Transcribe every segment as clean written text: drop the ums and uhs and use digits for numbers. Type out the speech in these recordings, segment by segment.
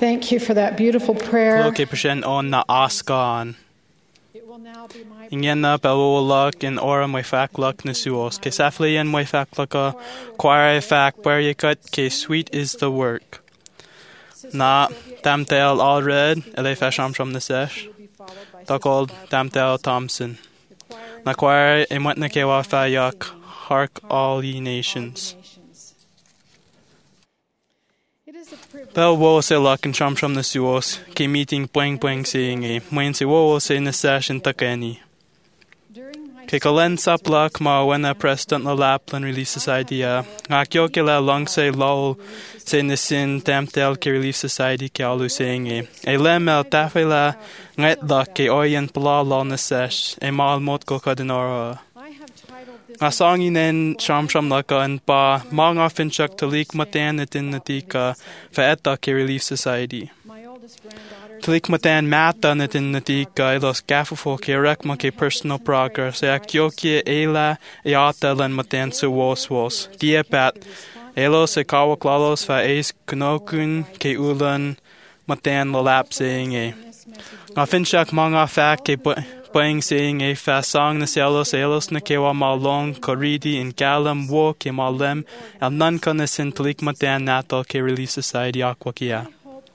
thank you for that beautiful prayer. Loke pashen on na askan. It will now be my Ingena belolak in ora my faklak nisuos. Ke safely in my faklaka. Quare fak where you cut. Ke sweet is the work. Na Damdale Allred, ele fasham from the sesh. Dockald Damdale Thompson. Na quire in what na kewa fayak. Hark all ye nations. Bel wo se luck and chum from the suos. Ke meeting boing saying a. When se wo se na sesh in takeni. Ke kalen saplak ma when a president la laplan release society akyo ke la long say lol say na sin Damdale ke relief society ke alu saying a lemel tafela nget la ke oyen pla la na sesh e mal mot ko kadinora a song inen sham laka and ba mang often chuck to leak matan it in the tika fa etta ke relief society Tlik matan matan it in the tika los gaffo ke rekma ke personal progress e akyoki ela e atelan matan su was diepat elos e kawaklalos fa eis knokun ke ulan matan lalap saying e afinchak manga fa ke Playing saying a fast song na elos na kewa malong koridi in galam wo ke malem el nun kanasin talik matan natal ke relief society akwakia.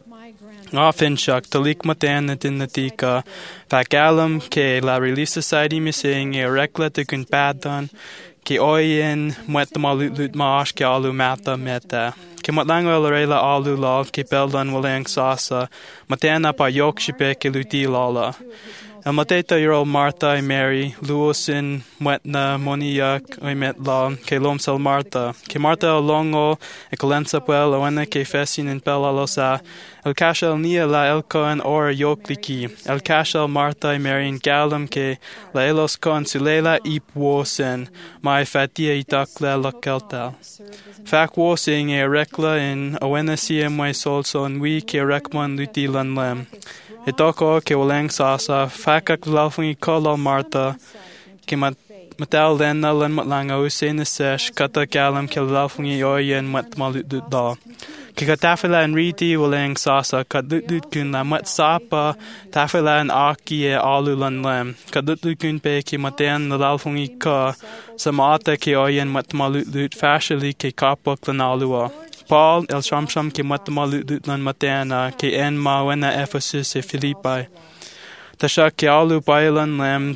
Often shak talik matan na din natika fa galam ke la relief society mi saying a rekla te kun padan ke oyen mwet malut maash ke alu mata meta. Ke matlango la alu la ke beldan walang sasa matana pa yok shipe ke luti lala. El mateta Martha y Mary, Luosin, Mwetna, Moniak, Oimet la, ke lomsel Martha, ke Martha longo, e colensa puel, oena ke fesin in pela losa, el cashel nia la elcoen or yokliki, el cashel Martha y Mary in galam ke la elos con sulela ip wosen, mai fatia itakle la keltal. Fak wosing e rekla in oena siem my solson we ke rekman lutilan lem. Itoko ke walang sasa fakak lafung ikolo Martha ke matal lena len matlanga usin sesh kata galam ke lafung oyen mat malut da ke katafela en riti walang sasa kadut kun la mat sapa tafela en aki e alulan lem kadut kun pe ke maten lafung ka samata ke oyen mat malut fashili ke kapok lan alua Paul el shamsham ke matamalut lan matana ke en ma wena Ephesus e Philippi. Tasha ke alu bailan lem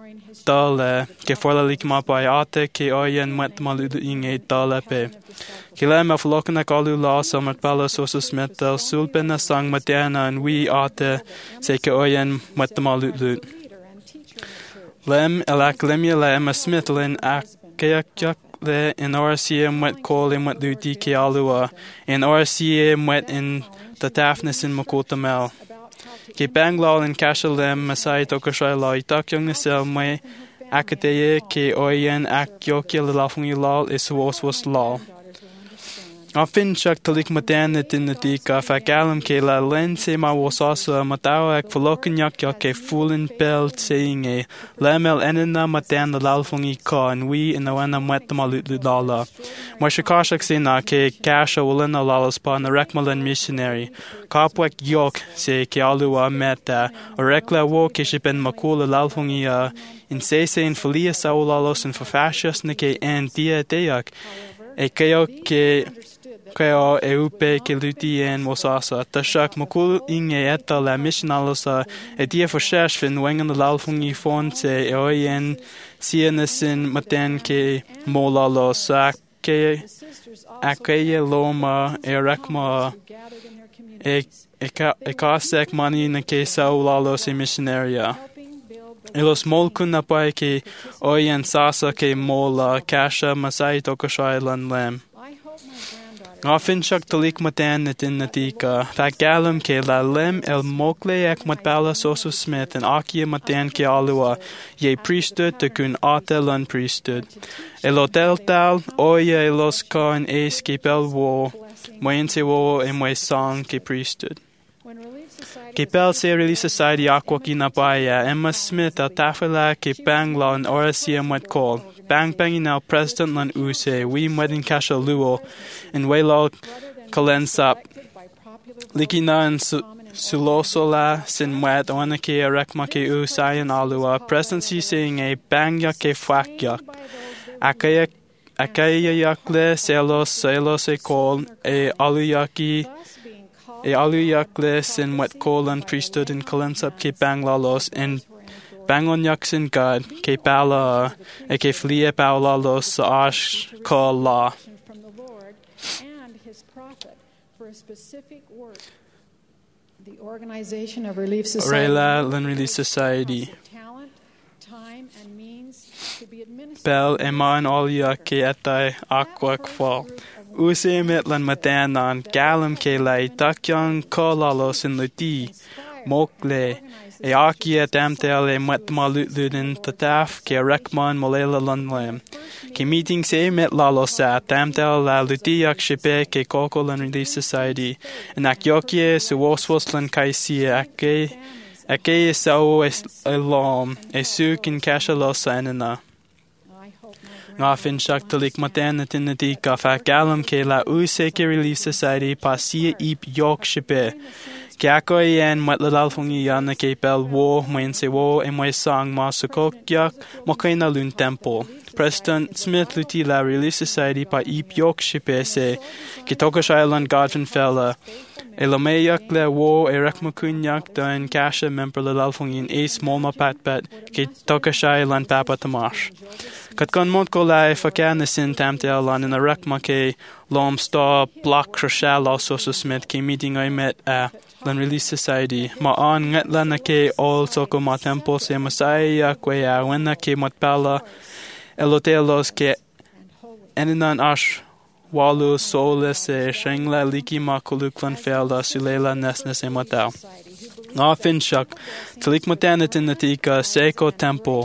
dale ke forla likma bai ate ke oyen matamalut inge dale pe. Ke lem af lokana kalu la samat bala sosus metal sulpena sang matana and we ate se ke oyen matamalut. Lem elak lemia lem a smitlin ak le in RCM wet call in what duty ke alua in RCM wet in the tafness in Makota Mel. Ke banglal in Kashalem Masai Tokashai la itak young sel me akateye ke oyen ak yoki lafungi lal is was law. Often chuck talik matan it in the tika fa galam ke la len se ma wasasa matawa ak falokin yak ke fulin bell saying a lemel enena matan the lalfungi ka and we in the wana met the malut dala. Moshakashak se na ke kasha wulena lalas pa na rekmalan missionary. Kapwek yok se ke alua meta or rekla wo ke shipen makula lalfungi in se in falia saulalos and fafashas na ke en dia deyak e keo ke Kaya eupe ke luti en mosasa. Tashak makul inge etta la missionalosa e dia forshash fin wengen de lalfungi fonte e oyen sienesin maten ke molalos ake akeye loma e rakma e kasek mani na ke saulalos e missionaria. Elos molkun na pai ke oyen sasa ke mola kasha masai tokashailan lem. Often shak talik matan it in the tika. Fak galam ke la lem el mokle ek matbala sosu smith and akia matan ke alua ye priesthood te kun atelan priesthood. El hotel tal oye los kan es ke pel wo moyense wo en we song ke priesthood. Ke pel se Relief Society aqua ki na paya Emma Smith al tafela ke bang la an orasia met call. Bang banging now president lan use we wedding kasha luo and waylaw kalensap Likina and Sulosola sin wet onake a rekmake u sayan alua, presidency saying a bangyak e fakyak. Akayakle selos e kol e aluyakle sin wet kol and priesthood in kalinsap ke banglalos and bangonyak sin God ke pala e ke flie paulalos sa ash ka la. From the Lord and his prophet for a specific work. The Organization of Relief Society Relief Society. Talent, time, and means to be administered. Bel eman olia ke etai aquak fall. Usemet lan matanan galam ke lai takyang kolalos in luti mokle e akia damtel e matmaludin tataf ke rekman molela lanlem. Ke meeting se met lalosa damtel la lutiak shipe ke kokol and Relief Society and akyokie suoswos lan kaisi ake sao elom e sukin kashalosa enena. Nga fin shak talik matana tinati ka fa galam ke la use ke Relief Society pasia ip yok shipe. Kiako yen matladal fungi yana ke pel wo mwen se wo e mwe sang ma sukokyak mokaina lun tempo. President Smith luti la Relief Society pa ip yok shipe se ki tokashailan Godwin fella. E lameyak le wo e rekmakunyak dan kasha member ladal fungi in ace molma patpat ki tokashailan papa tamash. Katkan motko la e fakana sin tamte alan in a rekma ke lom sta block crashal also Smith ke meeting I met lan Relief Society ma an ngatla na ke all soko ma tempo se masaya kwe a wena ke matpala elotelos ke eninan ash walu sole se shengla liki ma kuluklan felda sulela nesna se matao na finshak tlik matanet in the tika seko tempo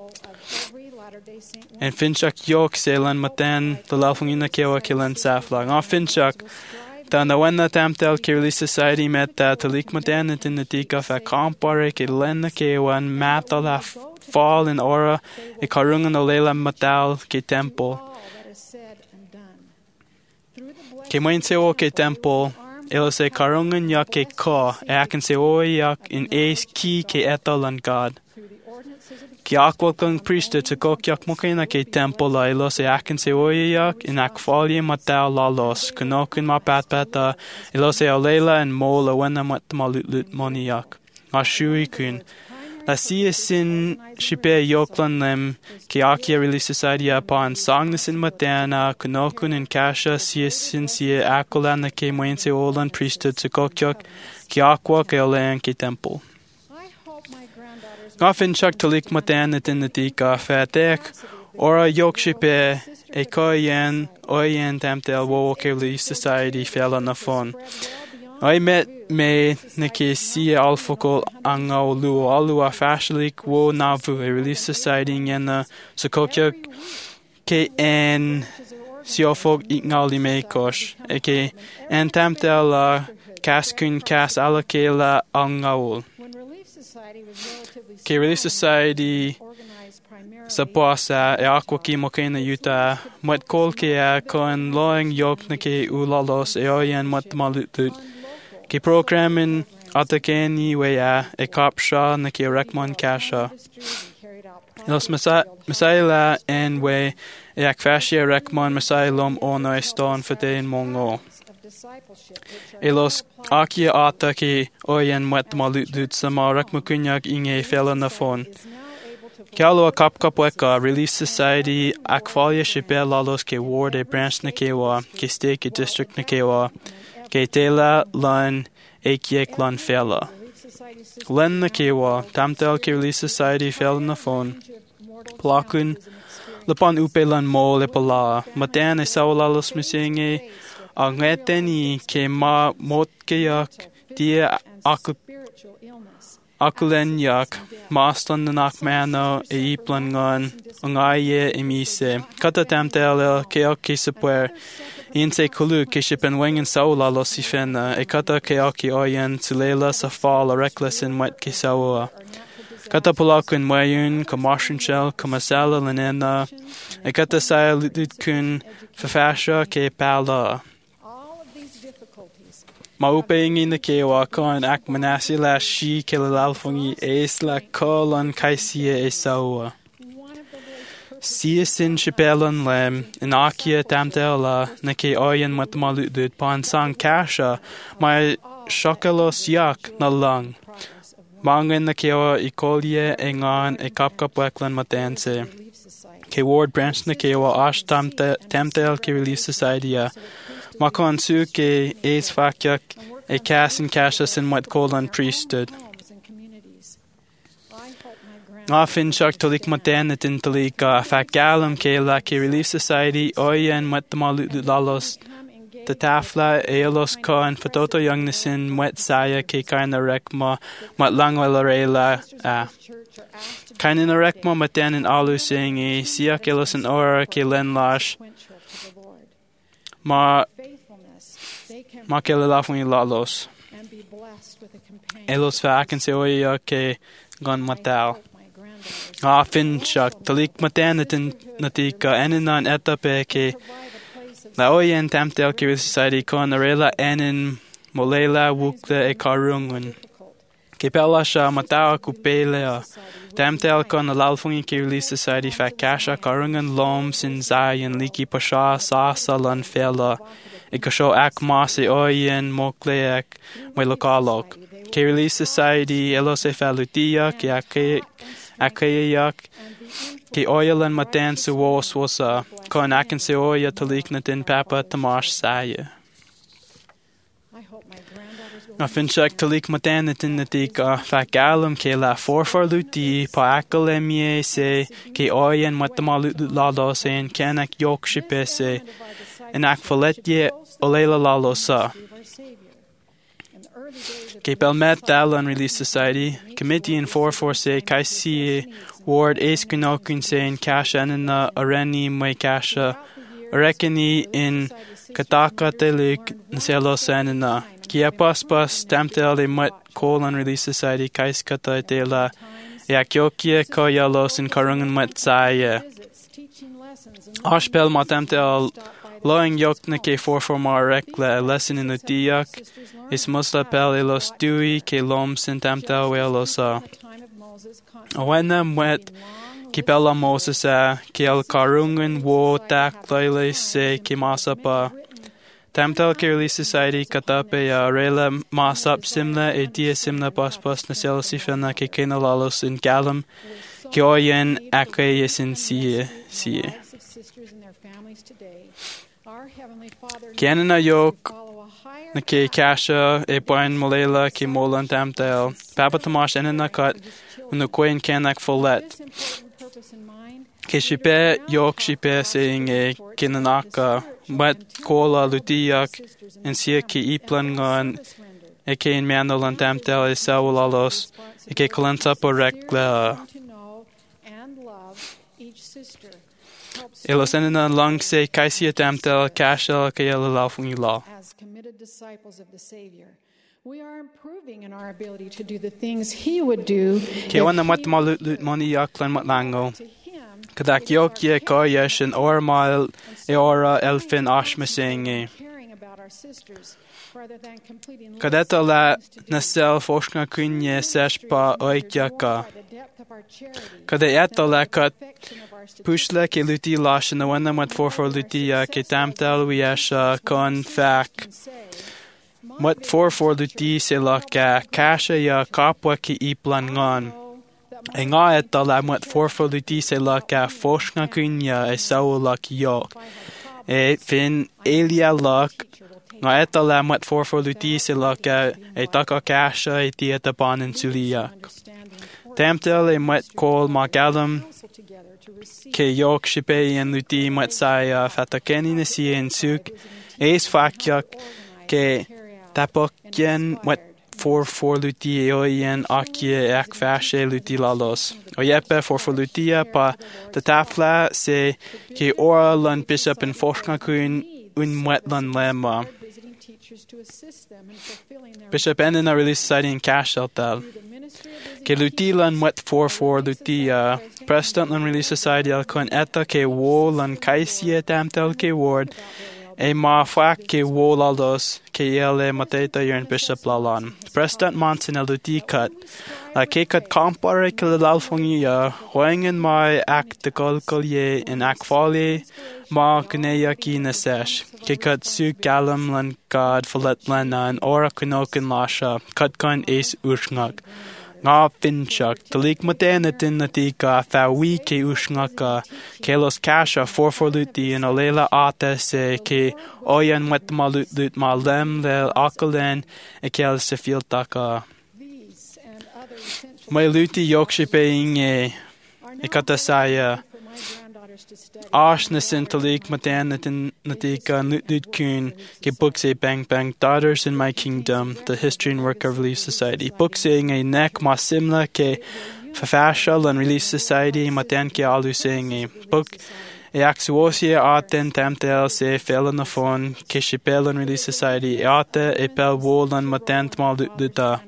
and finchak yok selan matan the lafungina kewa kilan safla na finchak ta na wenna tamtel ke Relief Society met ta talik matanet in the tika fa compare ke lenna kewan matala fall in ora e karungan olela matal ke tempo ke moin se o ke tempo elo se karungan yak ke ko e akan se o yak in ace ki ke etalan God ki akwalkang priesthood to kokyak mokina ke tempo la elo se akan se o yak in akfalye matal la los kunokun ma patpata elo se olela and mola wena matmalut moniyak ashui kun la siya sin shipe yoklan lem ki akia Relief Society upon song na sin matana kunokun in kasha siya sin siya akola na ke moyense olan priesthood to kokyak ki akwa ke olean ke temple. Ngafin chak talik matana tinatika fatek ora yok shipe e koyen oyen tamtel wo ke Relief Society fella na phone. I met me na ke siya alfokol anga olu alu a fashlik wo navu a Relief Society ngena sa kokyak ke en siofog ikngali me kosh e ke en tamtel la kaskun kas ala ke la angaul ke Relief Society sa poasa e aqua ki mokena yuta mat kol ke a kon loing yok na ke ulalos e oyen mat malutut ke programin atakeni wea e kapsha na ke rekman kasha. Los masaila en we e akfashia rekman masailom ono eston fate in mongo. E los akia ata ke oyen mat malutut sama rekmakunyak inge fela na fon. Kialo a kapkapweka Relief Society akfalia shipe lalos ke ward e branch na kewa ke state ke district na kewa ke tela lan ekiek lan fela. Len na kewa tamtel ke Relief Society fela na phone. Plakun lepan upe lan mo le pala matan e saulalos misinge ang eteni ke ma mot keyak dia akulen yak mastan nanak mano e iplangon angaye emise kata tamtel keok kisapwer inse kulu kishipen wengen saula los ifena e kata keoki oyen tulela sa fall a reckless in wet kisawa kata pulakun mayun kamashin shell kamasala lanena e kata saya lutkun fafasha ke pala Maupeing na kewa con ac manasi la shi ke lalfungi es la colon kaisia e sawa. Siasin shipelon lem in akia tamtela na ke oyen matmaludut pan sang kasha my shokalos yak na lang. Mangan na kewa ikolie engan e kapkapweklan matense. Ke ward branch na kewa ash tamtel ke Relief Society Makon su ke eis fakyak e cas in kasha sin wat colon priesthood. Often shak tolik maten in tolik fakalam ke la ke Relief Society oyen mat lalos the tafla eolos ko and fatoto young nisin wet saya ke kaina rekma mat langwela rela kaina rekma maten in alu sing e siak elos an ora ke len lash ma ke lafuni lalos elos fa akan se oya ke gon matal often shak tolik maten natika enan etape ke la oyen tamtel ke Society kon arela enin molela wukle e karungun. Ke pela sha matawa kupele tamtel kon lalfungi ke Relief Society fa kasha karungun lom sin zayen liki pasha sasa lan fela. E kasho ak mas e oyen mokle ek mo lokalok. Ke Relief Society elos e falutia ke akayak ke oilan maten se wosa kon akan se oya talik na tin papa tamash saya. Na finchak talik maten na tin natika fakalam ke la forfarluti pa akalemie se ke oyan matamalut lalo se en kenak yok shipe se en akfaletje olela lalo sa. Ke pelmet dalan Relief Society committee in 446 kaisi ward eskunokun se in kasha na areni mai kasha arekani in kataka teluk nselo senna kia paspas tamtel de mat colon Relief Society kais kata tela yakyokia koyalos in karungan mat saya ashpel matamtel loing yok na ke forforma rekla lesson in the diak is musla pel elos dui ke lom sintamtel welosa Awena mwet kipela Moses ke al karungan wo tak laile se ke masapa tamtel ke Relief Society katape rela masap simla e dia simla paspas na selosifena ke kenalalos in galam ke oyen akayes in sie Kenana yok na ke kasha e poin molela ke molan tamtel papa tamash enana kat no kwen kenak folet ke shipe yok shipe saying e kinanaka but kola lutiak en sia ke iplan ngan e ke in manolan tamtel e sawlalos e ke kalanta porekla Elos enana lang se kaisia tamtel kasha ke lalafung law as committed disciples of the Savior. We are improving in our ability to do the things He would do. Ke wana matmalut moni yaklan matlango. Kadak yokie koyesh an ormal eora elfin ashmasingi. Kadeta la nasel forskna kunye seshpa oikyaka. Kadeta la kat pushla ke luti lasha na wana mat for lutia ke tamtel wiesha kon fak. Mat for luti se la ka kasha ya kapwa ki iplan ngon. E ngā e tala mat for luti se la ka forskna kunya e sau la ki yok. E fin elia lak ngā e tala mat for luti se la ka e taka kasha e tia tapanin suliak. Tamtel e mat kol ma galam ke yok shipe en luti mat saya fatakeni na si en suk eis fakyak ke tapokyen mat for luti oyen akye ek fashe luti lalos. Oyepe for lutia pa the tafla se ke ora lan bishop en forskna kun un mat lan lema. Bishop en na Relief Society in Kashaltal. Ke luti lan mat for lutia President lan Relief Society al kon eta ke wo lan kaisie tamtel ke ward E ma fwac ke wolaldos ke ele mateta yern bishop lalan. President Monson eluti cut. La ke cut compare ke lalfongi ya hoingen mai ak de golkolye in ak folie ma kneya ki na sesh. Ke cut su galam lan god folet lana an ora kunokin lasha cut kan ace urshngak. Nga finchak, talik matenatin na tika fawi ke ushnaka, ke los kasha forforluti in olela ata se ke oyan wet malut malem lel akalen e kel se filtaka. Mai luti yokshipe inge e katasaya. Ash na sintalik matanatin natika nutlut kun ke books a bang bang daughters in my kingdom, the history and work of Relief Society. Books saying a neck ma simla ke fafashal and Relief Society matan ke alu saying a book e axuosia aten tamtel se fel na phone ke shipel and Relief Society ate e pel wol and matant mal duta.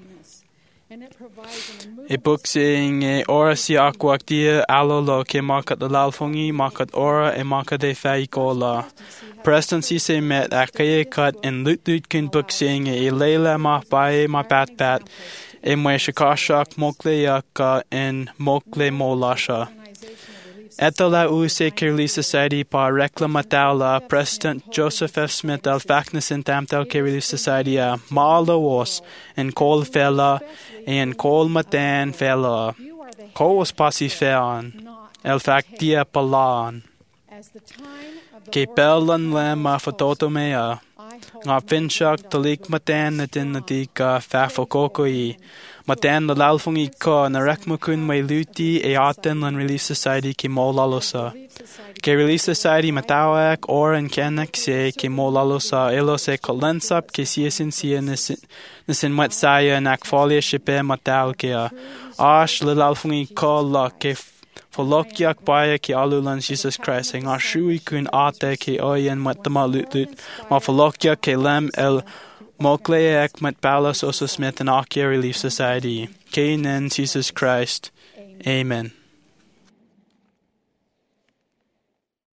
E book saying e ora si aquactia alolo ke makat the lalfongi makat ora e makat de faikola. Preston si se met akaye cut in lut kun book saying e leila ma bae ma pat e mwe shakashak mokle yaka in mokle molasha. Etala use Relief Society pa reclamatala President Joseph F. Smith al factness in tamtel Relief Society a maala was in call fella en call matan fella. Kos pasi fean el factia palan. Ke pelan lema fototomea. Nga finchak talik matan natin natika fafokokoi. Matan the lalfongi ko na rekmukun may luti e aten lan Relief Society ke molalosa. Ke Relief Society matawak or en kenak se ke molalosa elo se kolensap ke siesin sia nisin wet saya nak folia shipe mataw ke ash le lalfongi ko la ke folokyak baya ke alulan Jesus Christ e nga shui kun ate ke oyen matama lut ma folokyak ke lem el Mokleek met Paulus Osso Smith and Akia Relief Society. Kainen Jesus Christ. Amen.